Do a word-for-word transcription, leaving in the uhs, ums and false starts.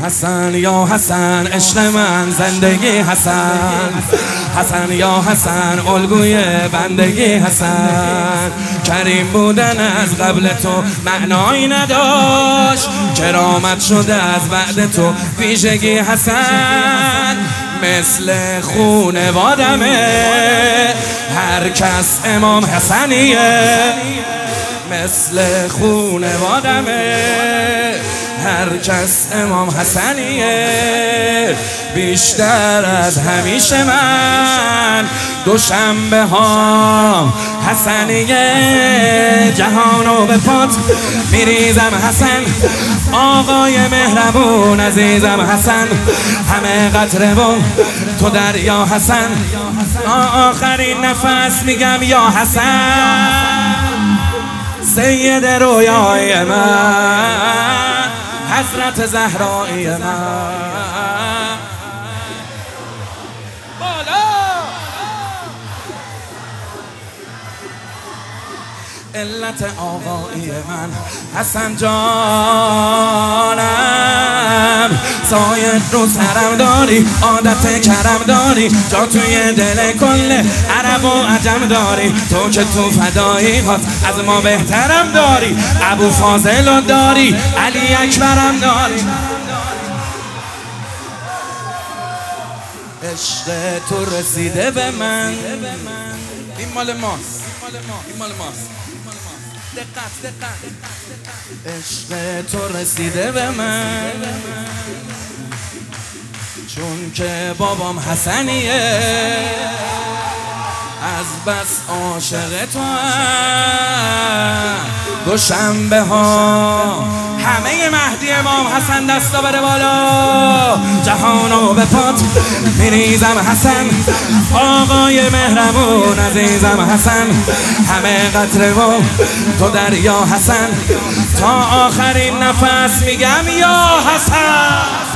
حسن یا حسن عشق من زندگی حسن، حسن یا حسن الگوی بندگی حسن. کریم بودن از قبل تو معنایی نداشت، کرامت شده از بعد تو ویژگی حسن. مثل خونوادمه هر کس امام حسنیه، مثل خونوادمه هر کس امام حسنیه. بیشتر از همیشه من دوشنبه ها حسنیه. جهانو به پات میریزم حسن، آقای مهربون عزیزم حسن. همه قطره و تو دریا حسن، آخرین نفس میگم یا حسن. سید رویای من، حضرت زهرایی من. علت آقایی من حسن جانم، سایه رو سرم داری، عادت کرم داری، جا توی دل کل عرب و عجم داری. تو که تو فدایی هات از ما بهترم داری، ابو فاضل داری، علی اکبرم داری. عشق تو رسیده به من، این مال ماست، این مال ماست. دقت دقت عشق تو رسیده به من، چون که بابام حسنیه. از بس عاشق تو هم دوشنبه ها همه مهدی امام حسن دستا بره بالا. جهانو به پات میریزم حسن، آقای مهربون عزیزم حسن. همه قطره و تو دریا حسن، تا آخرین نفس میگم یا حسن.